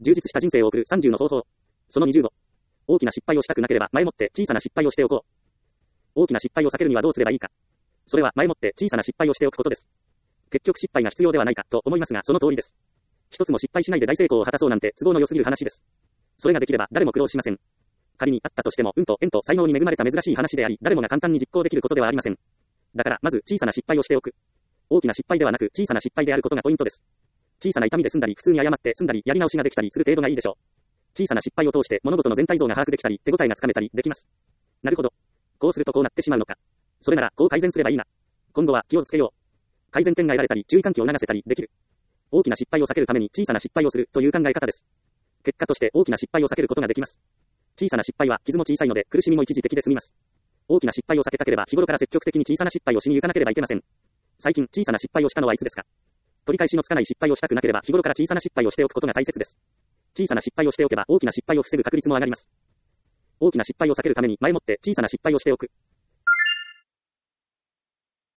充実した人生を送る30の方法。その25。大きな失敗をしたくなければ前もって小さな失敗をしておこう。大きな失敗を避けるにはどうすればいいか。それは前もって小さな失敗をしておくことです。結局失敗が必要ではないかと思いますがその通りです。一つも失敗しないで大成功を果たそうなんて都合の良すぎる話です。それができれば誰も苦労しません。仮にあったとしても運と縁と才能に恵まれた珍しい話であり誰もが簡単に実行できることではありません。だからまず小さな失敗をしておく。大きな失敗ではなく小さな失敗であることがポイントです。小さな痛みで済んだり普通に謝って済んだりやり直しができたりする程度がいいでしょう。小さな失敗を通して物事の全体像が把握できたり手応えがつかめたりできます。なるほど。こうするとこうなってしまうのか。それならこう改善すればいいな。今後は気をつけよう。改善点が得られたり注意喚起を促せたりできる。大きな失敗を避けるために小さな失敗をするという考え方です。結果として大きな失敗を避けることができます。小さな失敗は傷も小さいので苦しみも一時的で済みます。大きな失敗を避けたければ日頃から積極的に小さな失敗をしに行かなければいけません。最近小さな失敗をしたのはいつですか。取り返しのつかない失敗をしたくなければ日頃から小さな失敗をしておくことが大切です。小さな失敗をしておけば大きな失敗を防ぐ確率も上がります。大きな失敗を避けるために前もって小さな失敗をしておく。